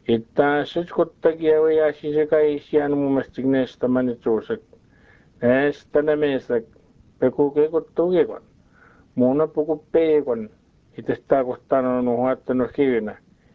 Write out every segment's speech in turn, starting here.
Ittaasut kuttakiawiaasisakai sianumumastigneestamanitsuusak neestanameesak pekukekuttuukekon muunapukuppeekon itestaakortanonuhuattanurkivina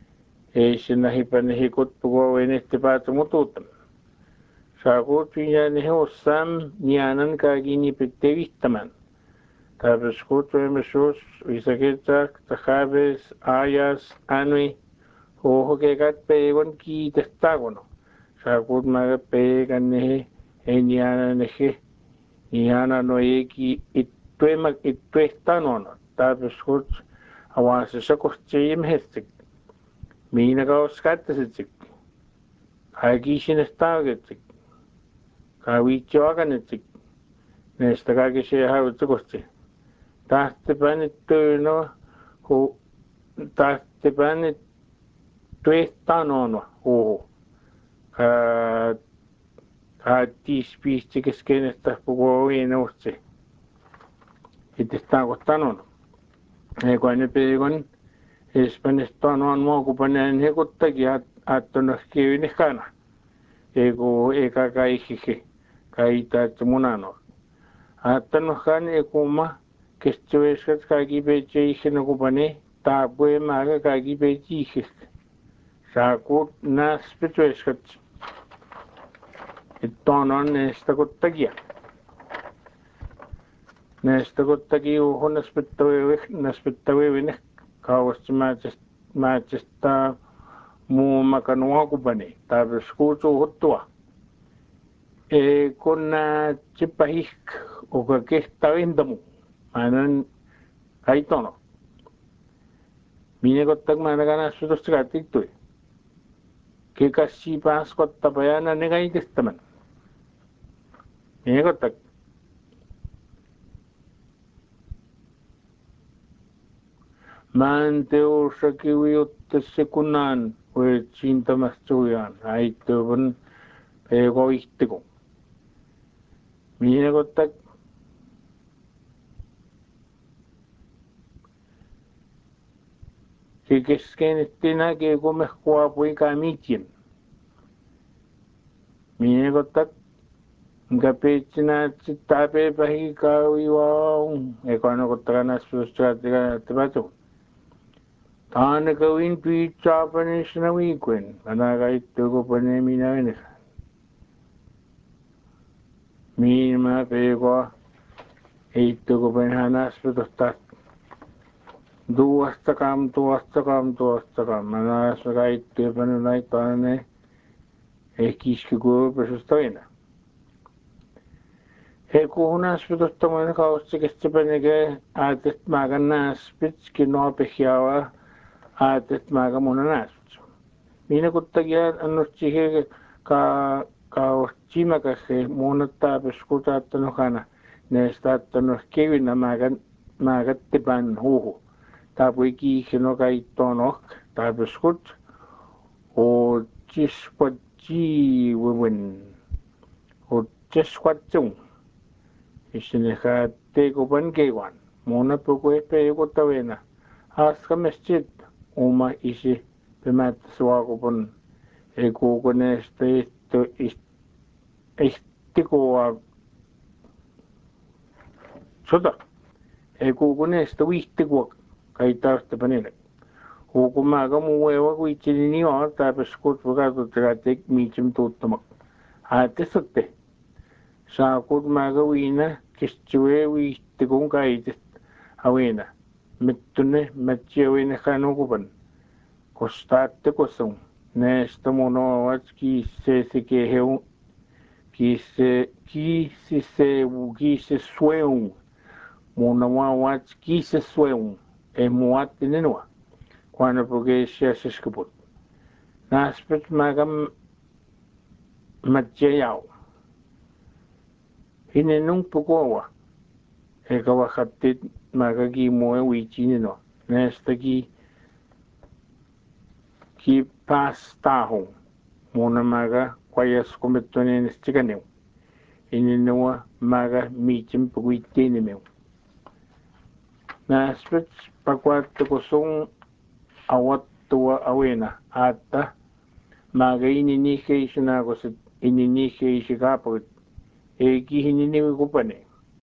eisinahipanihikkutpukuavinihtipaatumutuutam saakuutviñaanihiussam nianan kaakinipettevihtaman taapeskuutsuimisus uisakitsak tajaves ayas anui huuhukekat kiitestaakono saakuutmagapeekannihi eniananihi niananoiki ittuestanono taapeskut awaasisakustiyimhetsik miinakauskaattasitsik kaakiisinestaagetsik kaawiitsioakanitsik neestakaakiseehaavitsikusti tahtipanittuyno tahtipanittuyestanono huuhu kaatiispiistikeskenestahpukuaviinuutsi itestaakortanono ekuanipeekon hispanestanoan mookupaneanihikuttaki aattonorkivinihkana eku ekakaijiji kaitaatsumunano aattonorkani ekuma kestueskat kaakipeecheijinokupani taapuemaaga kaakipeechiijik saakuut naaspitueskat ittonon neestakuttakia neestakuttakiuhu naspittavivinih kaavastimaatsesta muumakanuakupani taapeskuutsuuhuttua kunnatsipahik ukakehtavintamu maanan kaitono minekottak maanakanaaspitustigaatiktui kikassiipaaskottapayananekaitestaman minekottak maanteusakiviuttassikunaan uitsiintamassuujaan aittuvan peekovihtiku minekottak kikeskenittina keekumehkuapui kaamiitien minekottak nkapeitsinaatsit taapeepahi kaawiwaun ekuanokottakanaaspitustigaatigaatipatu taanakawin piitsaapanisnawiikuen anakaittukupane minavinik miinma peeko eittukupanihanaaspitustaat tuastakam anaaspakaittupanunaittaanane ehkiiskikuupesustavina ekuhunaaspitustamuina kaustikestipanike aatestmaaganaaspits kinoapehiawa aatestmaagamunanaaspits miinakuttakia annutsiheke kaustimakahe muunattaapeskutaattanokana neestaattanokevina maagattipan huuhu taapuikiihinokaittoonok taapeskut utsisquatsiiwiwin utsisquatsung isinihaattekupan keewan muunapukuehpeeyukuttavina aaskamestit uma isi pimaattasuakupun ekuukuneesta ihtikua sota ekuukuneesta viihtikuak kaitaustapaninak hukumaaga muuewa kuitsininiua taapeskut vakaatuttikaatik miitsim tuuttamak aattesutte saakut maaga wiina kestiwe viihtikun kaitist awina mittune matsiawinekanukupan kostaattekusung neestamunoawat kiisesueung muunawawat kiisesueung emuattininua kuanapukeesiasiskuput naaspit maagam matsiayau hinenung pukuawa ekawajattit maagakimue wiitsinino neestaki kipaastahung muunamaaga kuayaskumittunenistikaniu ininua maaga miitsim pukuittiinimiu naaspit pakuattukusung awattua awina aatta maga ini ni ke isuna ko se ini ni ke isikaput e ki hini ni kupane